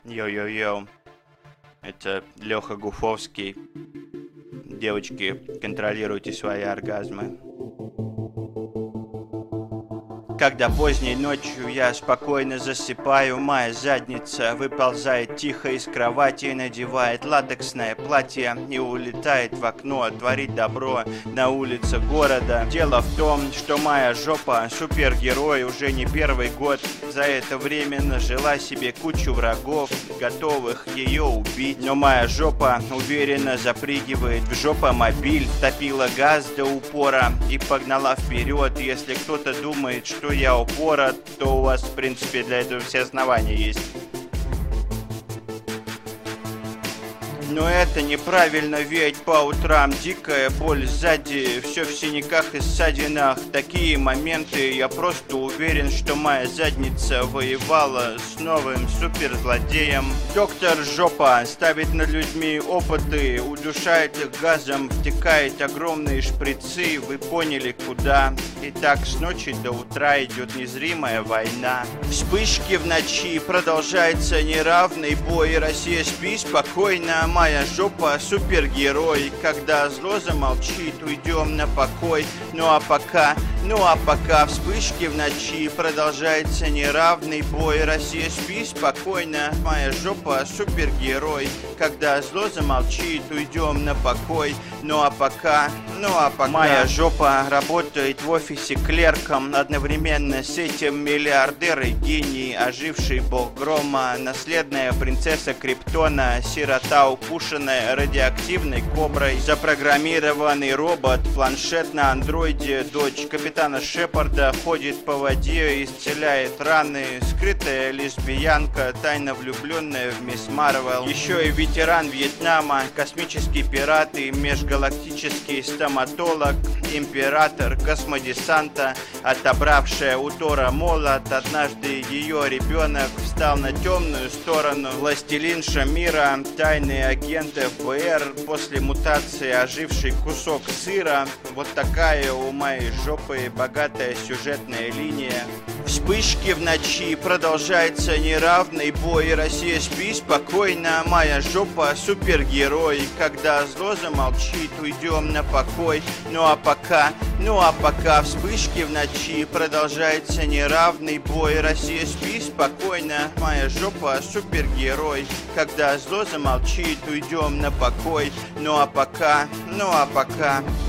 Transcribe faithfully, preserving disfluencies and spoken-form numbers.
Йо-йо-йо, это Леха Гуфовский. Девочки, контролируйте свои оргазмы. Когда поздней ночью я спокойно засыпаю, моя задница выползает тихо из кровати, надевает латексное платье и улетает в окно творить добро на улице города. Дело в том, что моя жопа супергерой уже не первый год. За это время нажила себе кучу врагов, готовых ее убить. Но моя жопа уверенно запрыгивает в жопомобиль, втопила газ до упора и погнала вперед. Если кто-то думает, что я упора, то у вас, в принципе, для этого все основания есть. Но это неправильно, ведь по утрам дикая боль сзади, все в синяках и ссадинах. В такие моменты я просто уверен, что моя задница воевала с новым суперзлодеем. Доктор Жопа ставит над людьми опыты, удушает их газом, втекает огромные шприцы. Вы поняли, куда? И так с ночи до утра идет незримая война. Вспышки в ночи, продолжается неравный бой. Россия, спи спокойно, моя жопа супергерой. Когда зло замолчит, уйдем на покой. Ну а пока, ну а пока вспышки в ночи, продолжается неравный бой. Россия, спи спокойно, моя жопа супергерой. Когда зло замолчит, уйдем на покой. Ну а пока, ну а пока моя жопа работает в офисе клерком. Одновременно с этим миллиардер и гений, оживший бог грома, наследная принцесса Криптона, сирота, укушенная радиоактивной коброй, запрограммированный робот, планшет на андроиде, дочь капитана Шепарда, ходит по воде, исцеляет раны, скрытая лесбиянка, тайно влюбленная в мисс Марвел, еще и ветеран Вьетнама, космический пират и межгалактический стоматолог, император космодесанта, отобравшая у Тора молот. Однажды ее ребенок встал на темную сторону, властелинша мира, тайный агент эф бэ эр, после мутации оживший кусок сыра. Вот такая у моей жопы богатая сюжетная линия. Вспышки в ночи, продолжается неравный бой. Россия, спи спокойно, моя жопа супергерой. Когда зло замолчит, уйдем на покой. Ну а пока, ну а пока вспышки в ночи, продолжается неравный бой. Россия, спи спокойно, моя жопа супергерой. Когда зло замолчит, уйдем на покой. Ну а пока, ну а пока